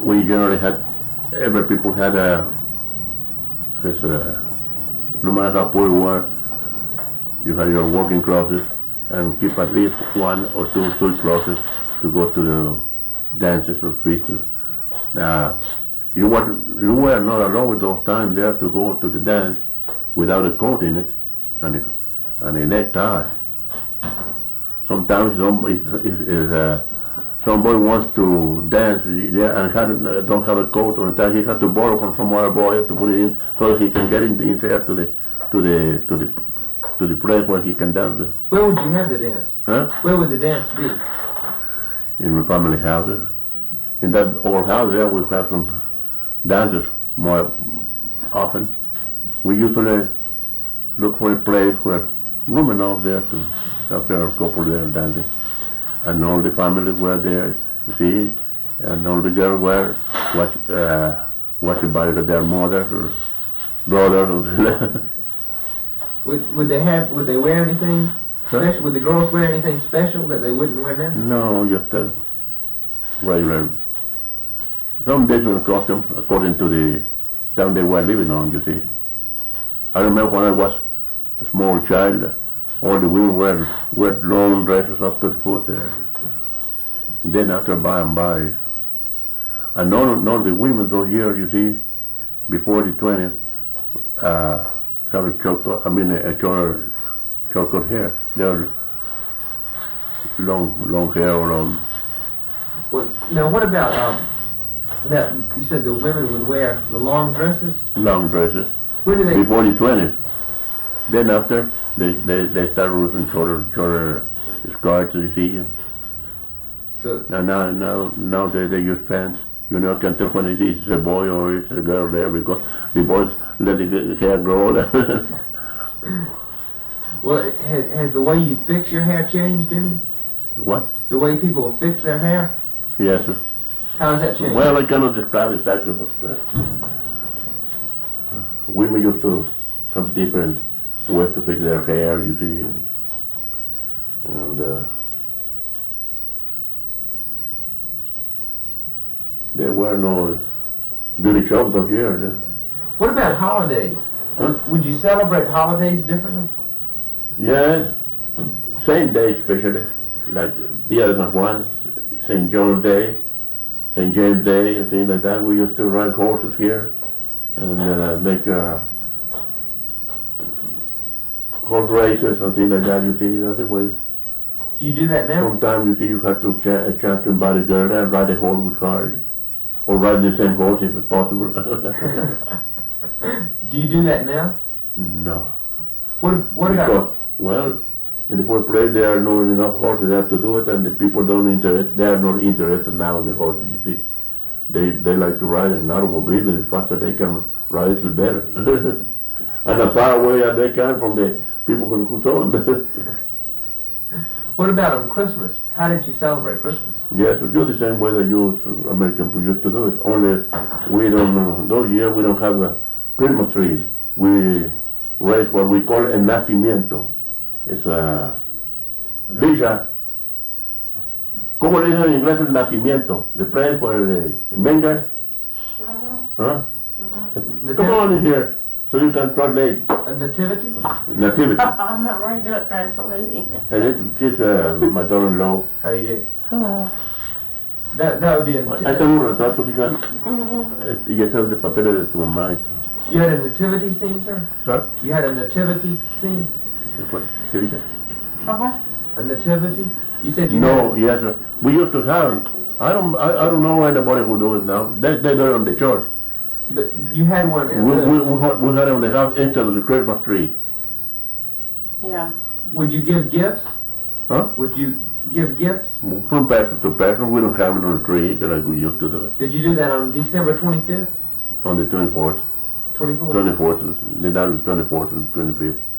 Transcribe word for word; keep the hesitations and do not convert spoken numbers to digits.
we generally had, every people had a, his, uh, no matter how poor you were, you had your working clothes and keep at least one or two suit clothes to go to the dances or feasts. Uh, you were you were not allowed those times there to go to the dance without a coat in it and a, and a necktie. Sometimes some is, is, is, uh, somebody wants to dance there and had, don't have a coat or a tie. He had to borrow from some other boy to put it in so that he can get in, inside to the to the to the to the place where he can dance. Where would you have the dance? Huh? Where would the dance be? In the family houses. In that old house there, we have some dancers more often. We usually look for a place where room enough there to have a couple there dancing. And all the families were there, you see, and all the girls were watch, uh, watching by their mothers or brothers. would, would they have, would they wear anything special? Would the girls wear anything special that they wouldn't wear now? No, just a regular, some different costumes according to the town they were living on, you see. I remember when I was a small child, all the women wear, wear long dresses up to the foot there. Then after by and by, and none of, none of the women those years, you see, before the twenties, uh, have a short, I mean a short, short cut hair. They're long, long hair or long. Well, now what about, um, that, you said the women would wear the long dresses? Long dresses. When do they? Before the twenties. Then after, they, they, they start using shorter, shorter skirts, you see. So, and now, now, now they, they use pants. You know, can tell when it's a boy or it's a girl there because the boys let the hair grow. Well, has, has the way you fix your hair changed any? What? The way people fix their hair? Yes, sir. How has that changed? Well, I cannot describe exactly, but uh, women used to have different ways to fix their hair, you see. And uh, there were no beauty shops those years. Eh? What about holidays? Huh? Would you celebrate holidays differently? Yes, same day especially, like Dia de San Juan, Saint John's Day, Saint James Day, and things like that. We used to ride horses here and uh, make uh, horse races and things like that. You see, that's the way. Do you do that now? Sometimes you see you have to cha- a chance to invite a girl and ride a horse with her, or ride the same horse if it's possible. Do you do that now? No. What? What because, about? Well, in the first place, there are not enough horses there to do it, and the people don't interest. They are not interested now in the horses. You see, they they like to ride in an automobile, and the faster they can ride, the better. And as far away as they can from the people who who saw them. What about on Christmas? How did you celebrate Christmas? Yes, we do the same way that you American people used to do it. Only we don't. Uh, those years we don't have uh, Christmas trees. We raise what we call a nacimiento. It's a villa. ¿Cómo le dicen en inglés el nacimiento? The place where the venga. Uh-huh. Huh? Uh-huh. Come on in here so you can translate. A nativity? Nativity. I'm not very good at translating. And it's, she's uh, my daughter-in-law. How you did? Uh, So that that would be a Ahí nativity. tengo un retrato, fija. mhm. Y ese es de papeles de su mamá. y todo. You had a nativity scene, sir? Sir? You had a nativity scene? ¿Qué dije? A what? A nativity? You said you No, had. yes, sir. We used to have. I don't. I, I don't know anybody who do it now. They they do it on the church. But you had one at We we the, we had, we had it on the house instead of the Christmas tree. Yeah. would you give gifts? Huh? Would you give gifts? From person to person, we don't have it on the tree like we used to do it. Did you do that on December twenty-fifth? On the twenty-fourth, twenty-fourth? twenty-fourth, then on the twenty-fourth and twenty-fifth.